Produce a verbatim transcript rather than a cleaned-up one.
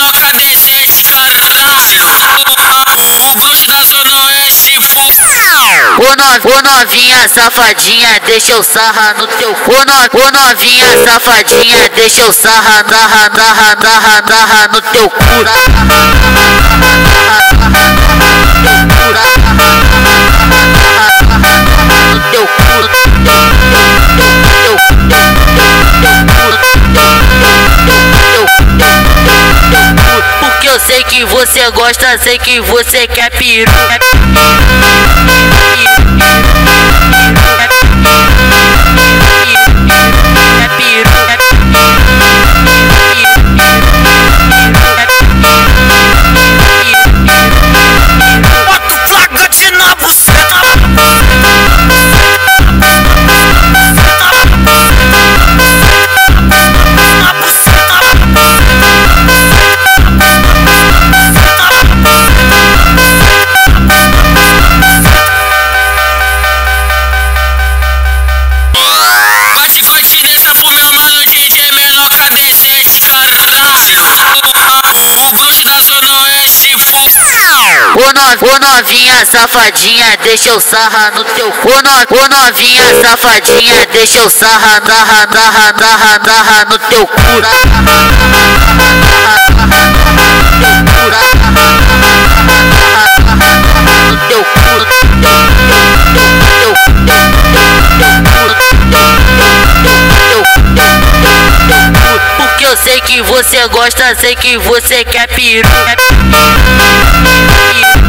menor cadezete, o bruxo da zona oeste, Ô, no, ô novinha safadinha, deixa eu sarrar no teu cu. Ô, no, ô novinha safadinha, deixa eu sarrar, narra, narra, narra, narra no teu cu. No teu cu. Porque eu sei que você gosta, sei que você quer piru. Dessa pro meu mano D J menor cadezete, o bruxo da zona oeste, Ô, no, ô novinha safadinha, deixa eu sarrar no teu cu. Ô, no, ô novinha safadinha, deixa eu sarrar, narra, narra, narra, narra no teu cu. No teu cu. Porque eu sei que você gosta, sei que você quer piru.